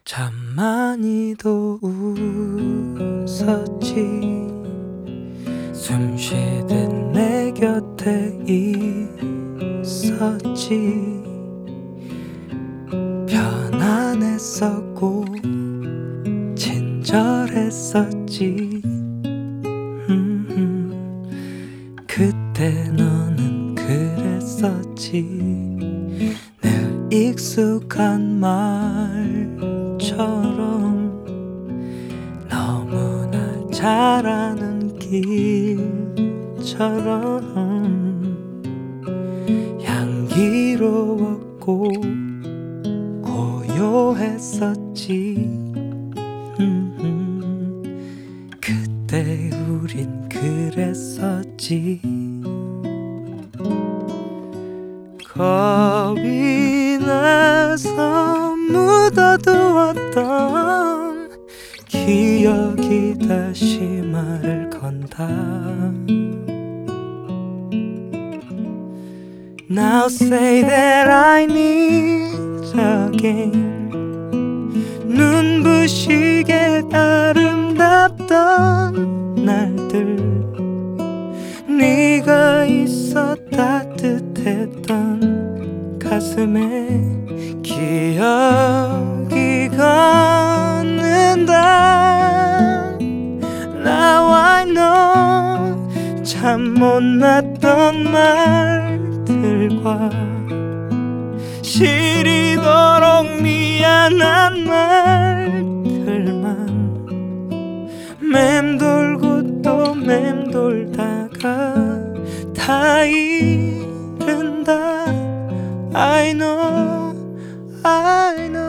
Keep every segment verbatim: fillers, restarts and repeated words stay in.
참 많이도 웃었지. 숨 쉬듯 내 곁에 있었지. 편안했었고 친절했었지. 음, 그때 너는 그랬었지. 늘 익숙한 말처럼 너무나 잘 아는 길처럼 향기로웠고 고요했었지. 음, 그때 우린 그랬었지. 겁이 나서 묻어두었던 기억이 다시 말을 건다. Now say that I need again. 눈부시게 아름답던 날들, 네가 있어 따뜻했던 가슴에 기억이 걷는다. Now I know 참 못났던 말들과 시리도록 미안한 말들만 맴돌고 또 맴돌다가 다 잃은다. I know, I know.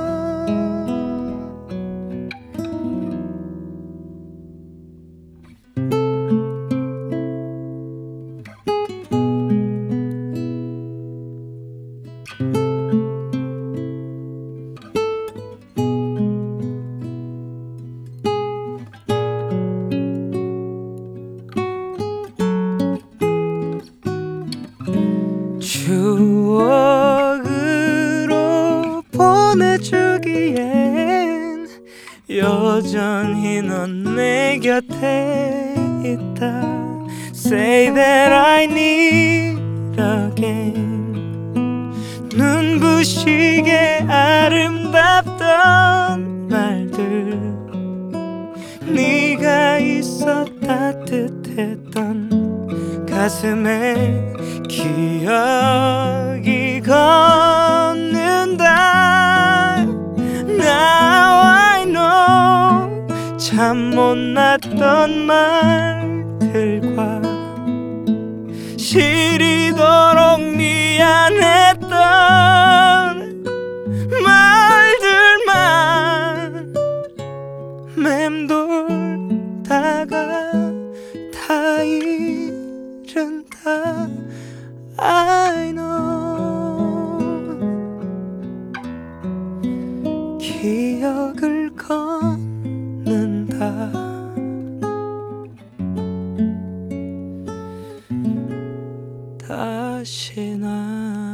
추억으로 보내주기엔 여전히 넌 내 곁에 있다. Say that I need again. 눈부시게 아름답던 말들, 네가 있어 따뜻했던 가슴에 기억이 걷는다. Now I know 참 못났던 말들과 시리도록 미안했던 말들만 맴돌다가 다 잃은다. I know. 기억을 걷는다. 다시 나